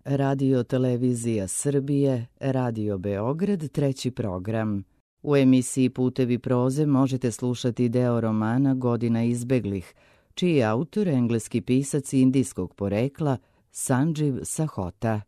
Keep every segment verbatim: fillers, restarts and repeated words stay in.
Radio Televizija Srbije, Radio Beograd, treći program. U emisiji Putevi proze možete slušati deo romana Godina izbeglih, čiji je autor engleski pisac indijskog porekla Sanđiv Sahota.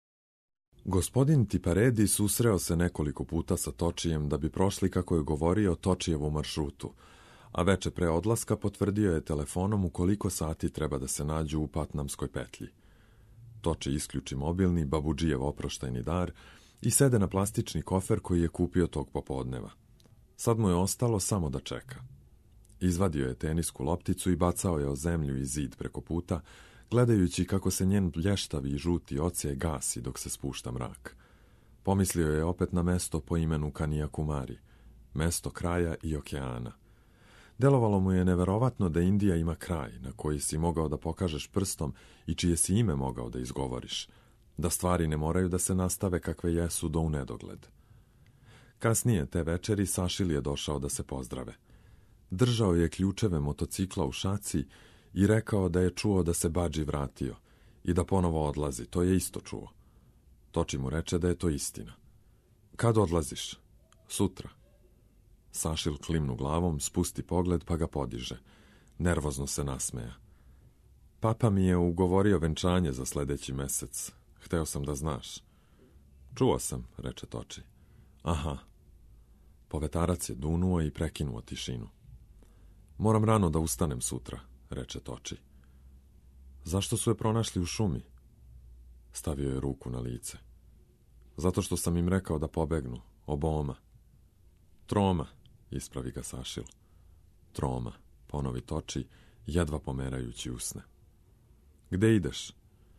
Gospodin Tiparedi susreo se nekoliko puta sa Točijem da bi prošli, kako je govorio, Točijevu maršrutu, a veče pre odlaska potvrdio je telefonom u koliko sati treba da se nađu u Patnamskoj petlji. Toči isključi mobilni, babudžijev oproštajni dar i sede na plastični kofer koji je kupio tog popodneva. Sad mu je ostalo samo da čeka. Izvadio je tenisku lopticu i bacao je o zemlju i zid preko puta, gledajući kako se njen blještavi i žuti ocijaj gasi dok se spušta mrak. Pomislio je opet na mesto po imenu Kanjakumari, mesto kraja i okeana. Delovalo mu je neverovatno da Indija ima kraj na koji si mogao da pokažeš prstom i čije si ime mogao da izgovoriš, da stvari ne moraju da se nastave kakve jesu do u nedogled. Kasnije te večeri Sašil je došao da se pozdrave. Držao je ključeve motocikla u šaci i rekao da je čuo da se Badži vratio i da ponovo odlazi, to je isto čuo. Toči mu reče da je to istina. Kad odlaziš? Sutra. Sašil klimnu glavom, spusti pogled pa ga podiže. Nervozno se nasmeja. Papa mi je ugovorio venčanje za sledeći mesec. Hteo sam da znaš. Čuo sam, reče Toči. Aha. Povetarac je dunuo i prekinuo tišinu. Moram rano da ustanem sutra, reče Toči. Zašto su je pronašli u šumi? Stavio je ruku na lice. Zato što sam im rekao da pobegnu, oboma. Troma, ispravi ga Sašil. Troma, ponovi Toči, jedva pomerajući usne. Gde ideš?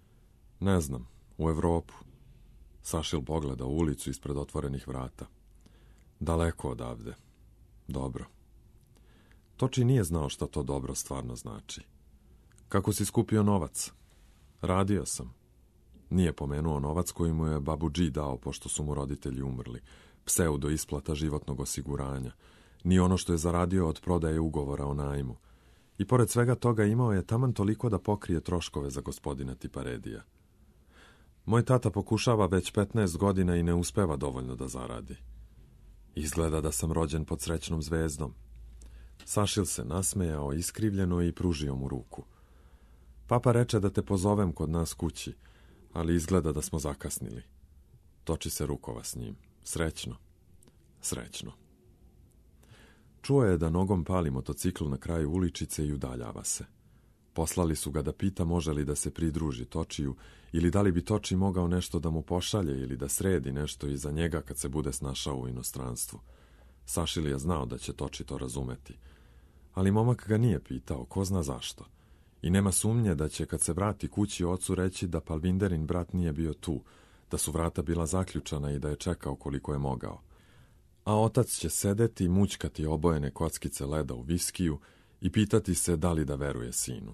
Ne znam, u Evropu. Sašil pogleda u ulicu ispred otvorenih vrata. Daleko odavde. Dobro. Toči nije znao šta to dobro stvarno znači. Kako si skupio novac? Radio sam. Nije pomenuo novac koji mu je babudži dao pošto su mu roditelji umrli, pseudo isplata životnog osiguranja, ni ono što je zaradio od prodaje ugovora o najmu. I pored svega toga imao je taman toliko da pokrije troškove za gospodina Tiparedija. Moj tata pokušava već petnaest godina i ne uspeva dovoljno da zaradi. Izgleda da sam rođen pod srećnom zvezdom. Sašil se nasmejao iskrivljeno i pružio mu ruku. Papa reče da te pozovem kod nas kući, ali izgleda da smo zakasnili. Toči se rukova s njim. Srećno. Srećno. Čuo je da nogom pali motocikl na kraju uličice i udaljava se. Poslali su ga da pita može li da se pridruži Točiju ili da li bi Toči mogao nešto da mu pošalje ili da sredi nešto iza njega kad se bude snašao u inostranstvu. Sašil je znao da će Toči to razumeti. Ali momak ga nije pitao, ko zna zašto. I nema sumnje da će kad se vrati kući ocu reći da Palvinderin brat nije bio tu, da su vrata bila zaključana i da je čekao koliko je mogao. A otac će sedeti i mućkati obojene kockice leda u viskiju i pitati se da li da veruje sinu.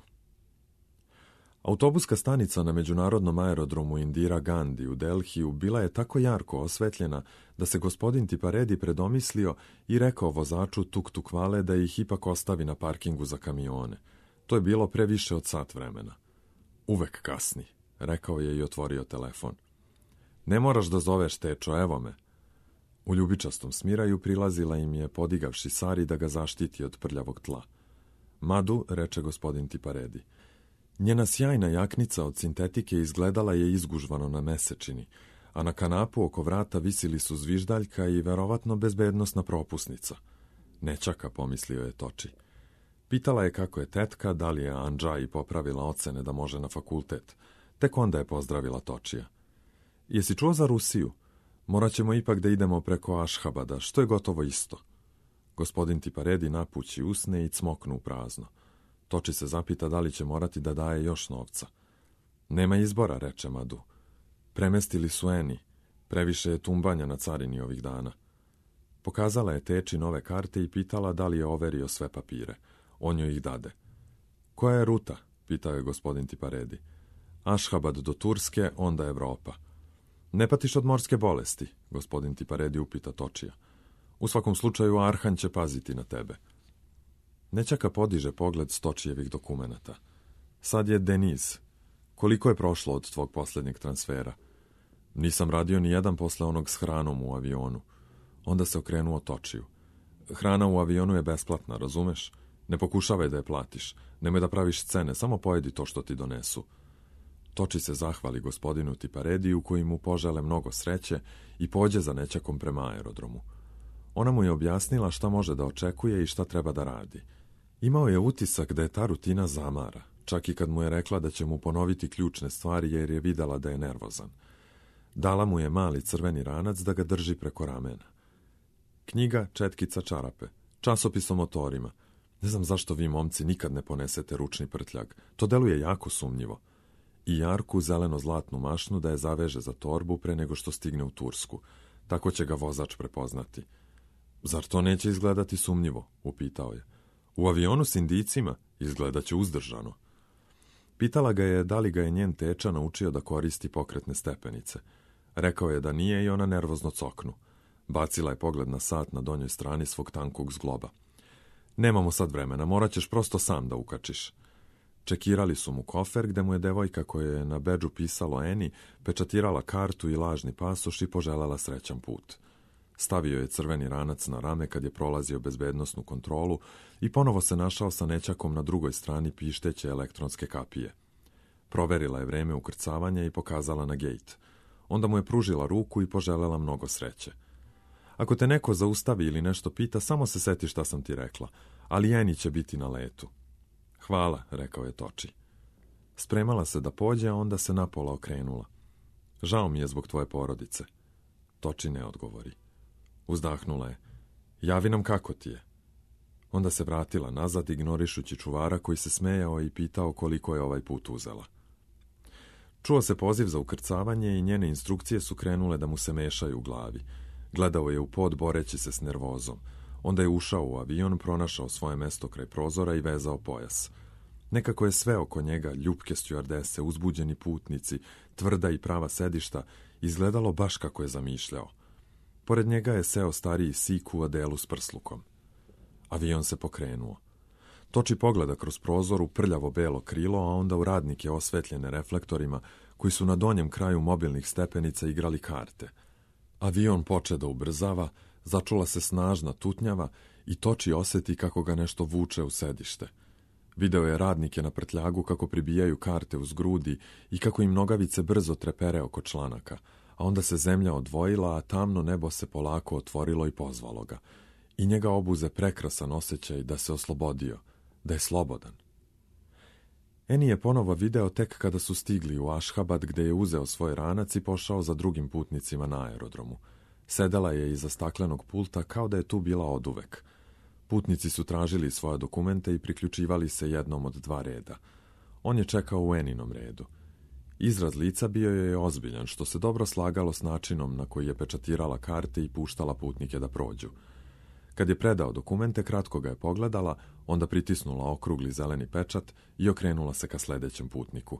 Autobuska stanica na međunarodnom aerodromu Indira Gandhi u Delhiju bila je tako jarko osvetljena da se gospodin Tiparedi predomislio i rekao vozaču tuk-tuk vale da ih ipak ostavi na parkingu za kamione. To je bilo previše od sat vremena. Uvek kasni, rekao je i otvorio telefon. Ne moraš da zoveš tečo, evo me. U ljubičastom smiraju prilazila im je podigavši Sari da ga zaštiti od prljavog tla. Madu, reče gospodin Tiparedi. Njena sjajna jaknica od sintetike izgledala je izgužvano na mesečini, a na kanapu oko vrata visili su zviždaljka i verovatno bezbednosna propusnica. Nečaka, pomislio je Toči. Pitala je kako je tetka, da li je Andžaji popravila ocene da može na fakultet. Tek onda je pozdravila Točija. Jesi čuo za Rusiju? Morat ćemo ipak da idemo preko Ašhabada, što je gotovo isto. Gospodin Tiparedi napući usne i cmoknu u prazno. Toči se zapita da li će morati da daje još novca. Nema izbora, reče Madu. Premestili su Eni. Previše je tumbanja na carini ovih dana. Pokazala je teči nove karte i pitala da li je overio sve papire. On joj ih dade. Koja je ruta? Pitao je gospodin Tiparedi. Ašhabad do Turske, onda Evropa. Ne patiš od morske bolesti, gospodin Tiparedi upita Točija. U svakom slučaju Arhan će paziti na tebe. Nečaka podiže pogled s Točijevih dokumenata. Sad je Deniz. Koliko je prošlo od tvog posljednjeg transfera? Nisam radio ni jedan posle onog s hranom u avionu. Onda se okrenuo Točiju. Hrana u avionu je besplatna, razumeš? Ne pokušavaj da je platiš. Nemoj da praviš scene, samo pojedi to što ti donesu. Toči se zahvali gospodinu Tiparediju koji mu požele mnogo sreće i pođe za nećakom prema aerodromu. Ona mu je objasnila šta može da očekuje i šta treba da radi. Imao je utisak da je ta rutina zamara, čak i kad mu je rekla da će mu ponoviti ključne stvari jer je videla da je nervozan. Dala mu je mali crveni ranac da ga drži preko ramena. Knjiga, četkica, čarape, časopis o motorima. Ne znam zašto vi, momci, nikad ne ponesete ručni prtljag. To deluje jako sumnjivo. I jarku zeleno-zlatnu mašnu da je zaveže za torbu pre nego što stigne u Tursku. Tako će ga vozač prepoznati. Zar to neće izgledati sumnjivo? Upitao je. U avionu s Indijcima izgledaće uzdržano. Pitala ga je da li ga je njen teča naučio da koristi pokretne stepenice. Rekao je da nije i ona nervozno coknu. Bacila je pogled na sat na donjoj strani svog tankog zgloba. Nemamo sad vremena, morat ćeš prosto sam da ukačiš. Čekirali su mu kofer gde mu je devojka koja je na bedžu pisalo Eni pečatirala kartu i lažni pasoš i poželjela srećan put. Stavio je crveni ranac na rame kad je prolazio bezbednosnu kontrolu i ponovo se našao sa nećakom na drugoj strani pišteće elektronske kapije. Proverila je vreme ukrcavanja i pokazala na gejt. Onda mu je pružila ruku i poželjela mnogo sreće. Ako te neko zaustavi ili nešto pita, samo se seti šta sam ti rekla, ali Eni će biti na letu. Hvala, rekao je Toči. Spremala se da pođe, a onda se napola okrenula. Žao mi je zbog tvoje porodice. Toči ne odgovori. Uzdahnula je. Javi nam kako ti je. Onda se vratila nazad, ignorišući čuvara koji se smejao i pitao koliko je ovaj put uzela. Čuo se poziv za ukrcavanje i njene instrukcije su krenule da mu se mešaju u glavi. Gledao je u pod boreći se s nervozom. Onda je ušao u avion, pronašao svoje mesto kraj prozora i vezao pojas. Nekako je sve oko njega, ljupke stjuardese, uzbuđeni putnici, tvrda i prava sedišta, izgledalo baš kako je zamišljao. Pored njega je seo stariji sik u odelu s prslukom. Avion se pokrenuo. Toči pogleda kroz prozor u prljavo belo krilo, a onda u radnike osvetljene reflektorima, koji su na donjem kraju mobilnih stepenica igrali karte. Avion poče da ubrzava, začula se snažna tutnjava i Toči osjeti kako ga nešto vuče u sedište. Video je radnike na prtljagu kako pribijaju karte uz grudi i kako im nogavice brzo trepere oko članaka, a onda se zemlja odvojila, a tamno nebo se polako otvorilo i pozvalo ga. I njega obuze prekrasan osjećaj da se oslobodio, da je slobodan. Eni je ponovo video tek kada su stigli u Ašhabad, gde je uzeo svoj ranac i pošao za drugim putnicima na aerodromu. Sedela je iza staklenog pulta kao da je tu bila oduvek. Putnici su tražili svoje dokumente i priključivali se jednom od dva reda. On je čekao u Eninom redu. Izraz lica bio je ozbiljan, što se dobro slagalo s načinom na koji je pečatirala karte i puštala putnike da prođu. Kad je predao dokumente, kratko ga je pogledala, onda pritisnula okrugli zeleni pečat i okrenula se ka sledećem putniku.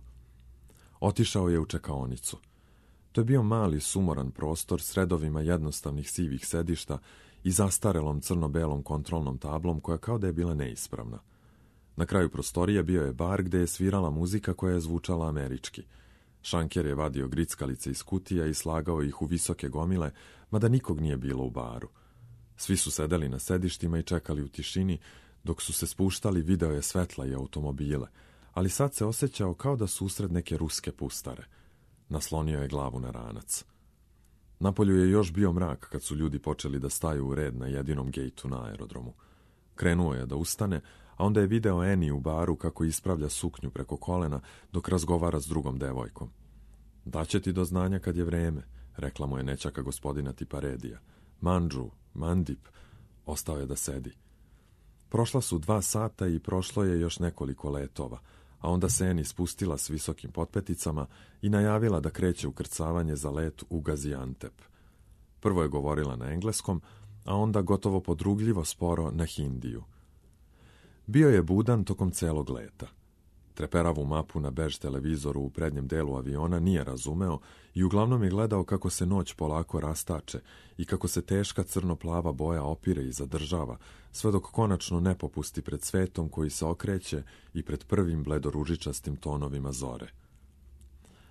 Otišao je u čekaonicu. To je bio mali, sumoran prostor s redovima jednostavnih sivih sedišta i zastarelom crno-belom kontrolnom tablom koja kao da je bila neispravna. Na kraju prostorije bio je bar gde je svirala muzika koja je zvučala američki. Šanker je vadio grickalice iz kutija i slagao ih u visoke gomile, mada nikog nije bilo u baru. Svi su sedeli na sedištima i čekali u tišini, dok su se spuštali video je svetla i automobile, ali sad se osjećao kao da su usred neke ruske pustare. Naslonio je glavu na ranac. Napolju je još bio mrak kad su ljudi počeli da staju u red na jedinom gejtu na aerodromu. Krenuo je da ustane, a onda je video Eni u baru kako ispravlja suknju preko kolena dok razgovara s drugom devojkom. Daće ti do znanja kad je vreme, rekla mu je nećaka gospodina Tiparedija. Mandžu, Mandip, ostao je da sedi. Prošla su dva sata i prošlo je još nekoliko letova, a onda se Eni spustila s visokim potpeticama i najavila da kreće ukrcavanje za let u Gaziantep. Prvo je govorila na engleskom, a onda gotovo podrugljivo sporo na hindiju. Bio je budan tokom celog leta. Treperavu mapu na bež televizoru u prednjem delu aviona nije razumeo i uglavnom je gledao kako se noć polako rastače i kako se teška crno-plava boja opire i zadržava, sve dok konačno ne popusti pred svetom koji se okreće i pred prvim bledoružičastim tonovima zore.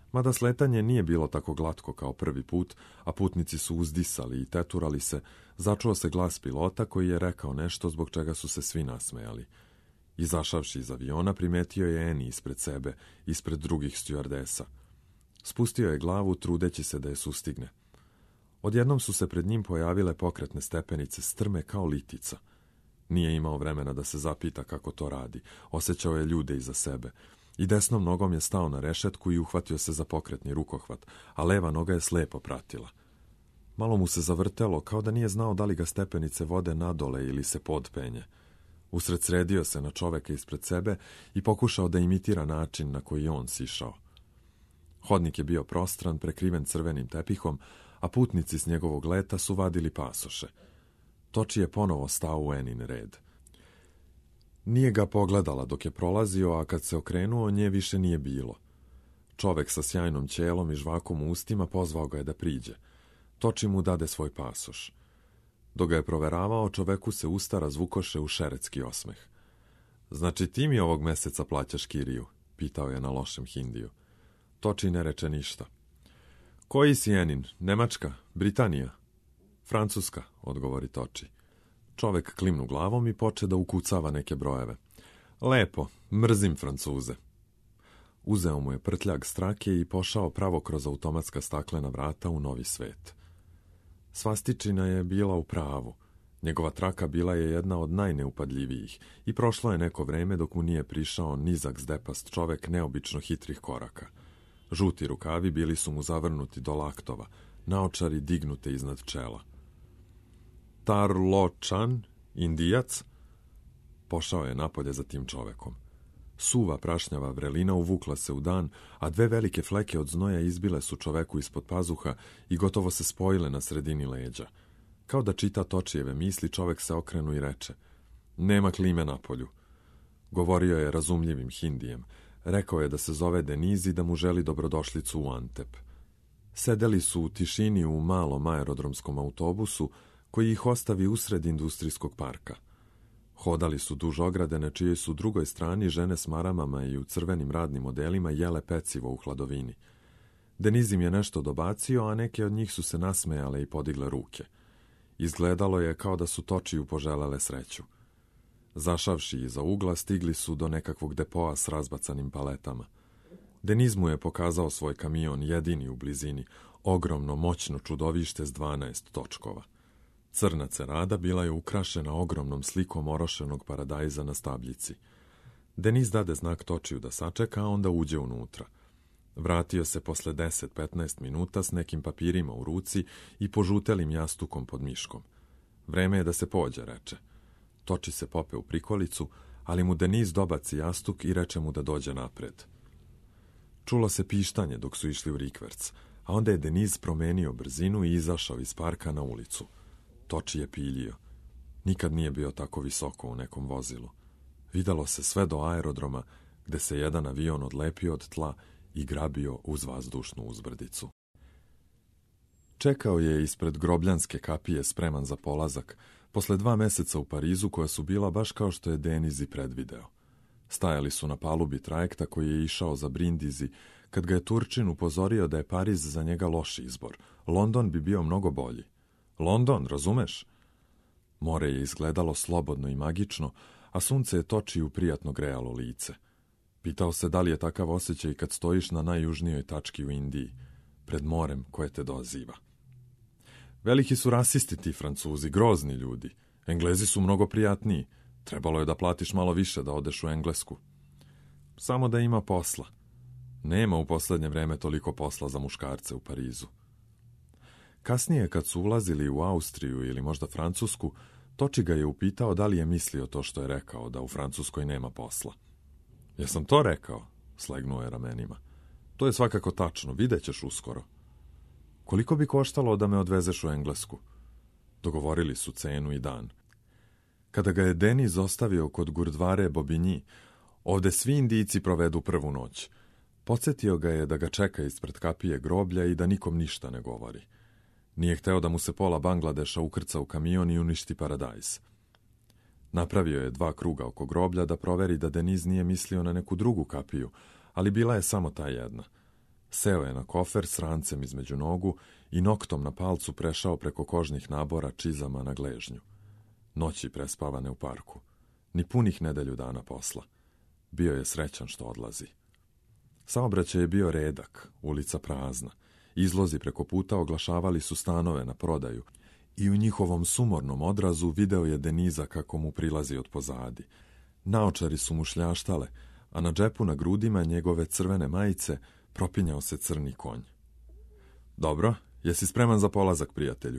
Mada sletanje nije bilo tako glatko kao prvi put, a putnici su uzdisali i teturali se, začuo se glas pilota koji je rekao nešto zbog čega su se svi nasmejali. Izašavši iz aviona, primetio je Eni ispred sebe, ispred drugih stjuardesa. Spustio je glavu, trudeći se da je sustigne. Odjednom su se pred njim pojavile pokretne stepenice, strme kao litica. Nije imao vremena da se zapita kako to radi. Osjećao je ljude iza sebe. I desnom nogom je stao na rešetku i uhvatio se za pokretni rukohvat, a leva noga je slepo pratila. Malo mu se zavrtelo, kao da nije znao da li ga stepenice vode nadole ili se podpenje. Usredsredio se na čoveka ispred sebe i pokušao da imitira način na koji je on sišao. Hodnik je bio prostran, prekriven crvenim tepihom, a putnici s njegovog leta su vadili pasoše. Toči je ponovo stao u Enin red. Nije ga pogledala dok je prolazio, a kad se okrenuo, nje više nije bilo. Čovek sa sjajnom ćelom i žvakom u ustima pozvao ga je da priđe. Toči mu dade svoj pasoš. Dok ga je proveravao, čoveku se usta razvukoše u šeretski osmeh. Znači ti mi ovog meseca plaćaš kiriju? Pitao je na lošem hindiju. Toči ne reče ništa. Koji si Enin? Nemačka? Britanija? Francuska, odgovori Toči. Čovek klimnu glavom i poče da ukucava neke brojeve. Lepo, mrzim Francuze. Uzeo mu je prtljag strake i pošao pravo kroz automatska staklena vrata u novi svet. Svastičina je bila u pravu. Njegova traka bila je jedna od najneupadljivijih i prošlo je neko vreme dok mu nije prišao nizak zdepast čovek neobično hitrih koraka. Žuti rukavi bili su mu zavrnuti do laktova, naočari dignute iznad čela. Tar Lo Chan, Indijac, pošao je napolje za tim čovekom. Suva prašnjava vrelina uvukla se u dan, a dve velike fleke od znoja izbile su čoveku ispod pazuha i gotovo se spojile na sredini leđa. Kao da čita Točijeve misli, čovek se okrenu i reče: nema klime napolju. Govorio je razumljivim hindijem. Rekao je da se zove Deniz i da mu želi dobrodošlicu u Antep. Sedeli su u tišini u malom aerodromskom autobusu koji ih ostavi usred industrijskog parka. Hodali su duž ograde na čijoj su drugoj strani žene s maramama i u crvenim radnim odelima jele pecivo u hladovini. Deniz im je nešto dobacio, a neke od njih su se nasmejale i podigle ruke. Izgledalo je kao da su Točiju poželele sreću. Zašavši iza ugla, stigli su do nekakvog depoa s razbacanim paletama. Deniz mu je pokazao svoj kamion, jedini u blizini, ogromno, moćno čudovište s dvanaest točkova. Crna cerada bila je ukrašena ogromnom slikom orošenog paradajza na stabljici. Deniz dade znak Točiju da sačeka, a onda uđe unutra. Vratio se posle deset do petnaest minuta s nekim papirima u ruci i požutelim jastukom pod miškom. Vreme je da se pođe, reče. Toči se pope u prikolicu, ali mu Deniz dobaci jastuk i reče mu da dođe napred. Čulo se pištanje dok su išli u rikverc, a onda je Deniz promenio brzinu i izašao iz parka na ulicu. Toči je piljio. Nikad nije bio tako visoko u nekom vozilu. Videlo se sve do aerodroma, gde se jedan avion odlepio od tla i grabio uz vazdušnu uzbrdicu. Čekao je ispred grobljanske kapije spreman za polazak, posle dva meseca u Parizu koja su bila baš kao što je Deniz i predvideo. Stajali su na palubi trajekta koji je išao za Brindisi, kad ga je Turčin upozorio da je Pariz za njega loš izbor. London bi bio mnogo bolji. London, razumeš? More je izgledalo slobodno i magično, a sunce je Točiju prijatno grejalo lice. Pitao se da li je takav osjećaj kad stojiš na najjužnijoj tački u Indiji, pred morem koje te doziva. Veliki su rasisti ti Francuzi, grozni ljudi. Englezi su mnogo prijatniji. Trebalo je da platiš malo više da odeš u Englesku. Samo da ima posla. Nema u poslednje vreme toliko posla za muškarce u Parizu. Kasnije, kad su ulazili u Austriju ili možda Francusku, Toči ga je upitao da li je mislio to što je rekao, da u Francuskoj nema posla. Jesam to rekao? Slegnuo je ramenima. To je svakako tačno, vidjet ćeš uskoro. Koliko bi koštalo da me odvezeš u Englesku? Dogovorili su cenu i dan. Kada ga je Deniz ostavio kod Gurdvare Bobigny, ovde svi Indijci provedu prvu noć. Podsjetio ga je da ga čeka ispred kapije groblja i da nikom ništa ne govori. Nije hteo da mu se pola Bangladeša ukrca u kamion i uništi paradajz. Napravio je dva kruga oko groblja da proveri da Deniz nije mislio na neku drugu kapiju, ali bila je samo ta jedna. Seo je na kofer s rancem između nogu i noktom na palcu prešao preko kožnih nabora čizama na gležnju. Noći prespavane u parku. Ni punih nedelju dana posla. Bio je srećan što odlazi. Saobraćaj je bio redak, ulica prazna. Izlozi preko puta oglašavali su stanove na prodaju i u njihovom sumornom odrazu video je Deniza kako mu prilazi od pozadi. Naočari su mu šljaštale, a na džepu na grudima njegove crvene majice propinjao se crni konj. Dobro, jesi spreman za polazak, prijatelju?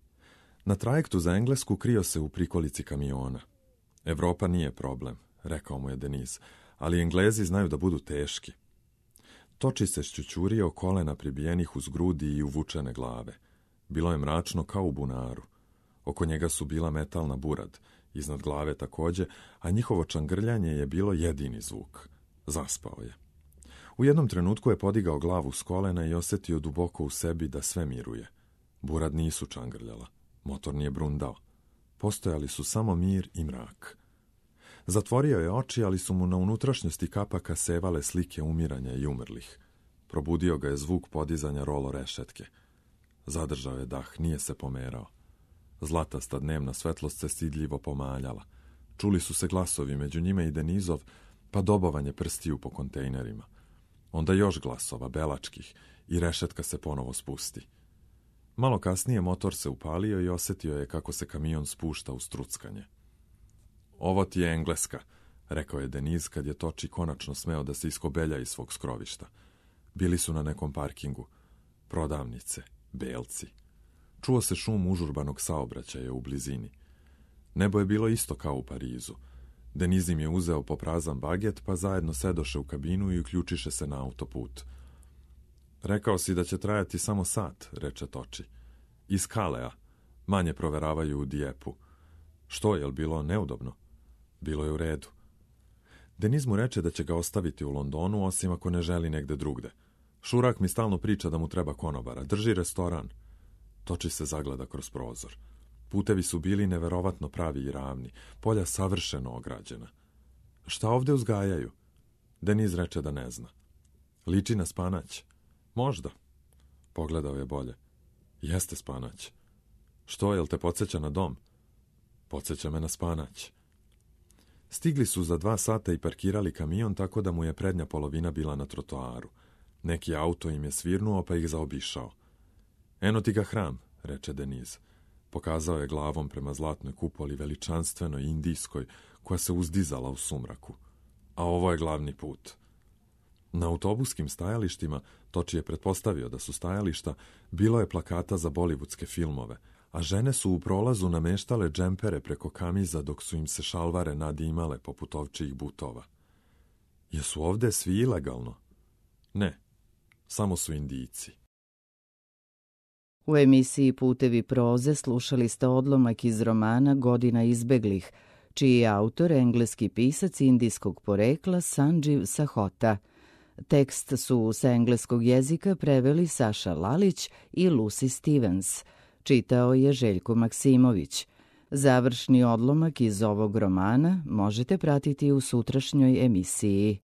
Na trajektu za Englesku krio se u prikolici kamiona. Evropa nije problem, rekao mu je Deniz, ali Englezi znaju da budu teški. Toči se šćućurio kolena pribijenih uz grudi i uvučene glave. Bilo je mračno kao u bunaru. Oko njega su bila metalna burad, iznad glave takođe, a njihovo čangrljanje je bilo jedini zvuk. Zaspao je. U jednom trenutku je podigao glavu s kolena i osjetio duboko u sebi da sve miruje. Burad nisu čangrljala. Motor nije brundao. Postojali su samo mir i mrak. Zatvorio je oči, ali su mu na unutrašnjosti kapaka sevale slike umiranja i umrlih. Probudio ga je zvuk podizanja rolo rešetke. Zadržao je dah, nije se pomerao. Zlatasta dnevna svetlost se stidljivo pomaljala. Čuli su se glasovi, među njima i Denizov, pa dobovanje prstiju po kontejnerima. Onda još glasova, belačkih, i rešetka se ponovo spusti. Malo kasnije motor se upalio i osjetio je kako se kamion spušta u struckanje. Ovo ti je Engleska, rekao je Deniz kad je Toči konačno smeo da se iskobelja iz svog skrovišta. Bili su na nekom parkingu. Prodavnice, belci. Čuo se šum užurbanog saobraćaja u blizini. Nebo je bilo isto kao u Parizu. Deniz im je uzeo poprazan baget, pa zajedno sedoše u kabinu i uključiše se na autoput. Rekao si da će trajati samo sat, reče Toči. Iz Kalea. Manje proveravaju u Dijepu. Što, je li bilo neudobno? Bilo je u redu. Deniz mu reče da će ga ostaviti u Londonu, osim ako ne želi negde drugde. Šurak mi stalno priča da mu treba konobara. Drži restoran. Toči se zagleda kroz prozor. Putevi su bili neverovatno pravi i ravni, polja savršeno ograđena. Šta ovde uzgajaju? Deniz reče da ne zna. Liči na spanać. Možda. Pogledao je bolje. Jeste spanać. Što, jel te podsjeća na dom? Podsjeća me na spanać. Stigli su za dva sata i parkirali kamion tako da mu je prednja polovina bila na trotoaru. Neki auto im je svirnuo pa ih zaobišao. Eno ti ga hram, reče Deniz. Pokazao je glavom prema zlatnoj kupoli veličanstvenoj indijskoj koja se uzdizala u sumraku. A ovo je glavni put. Na autobuskim stajalištima, Toči je pretpostavio da su stajališta, bilo je plakata za bolivudske filmove, a žene su u prolazu nameštale džempere preko kamiza dok su im se šalvare nadimale poput ovčijih butova. Jesu ovde svi ilegalno? Ne, samo su Indijci. U emisiji Putevi proze slušali ste odlomak iz romana Godina izbeglih, čiji je autor engleski pisac indijskog porekla Sanđiv Sahota. Tekst su sa engleskog jezika preveli Saša Lalić i Lucy Stevens. Čitao je Željko Maksimović. Završni odlomak iz ovog romana možete pratiti u sutrašnjoj emisiji.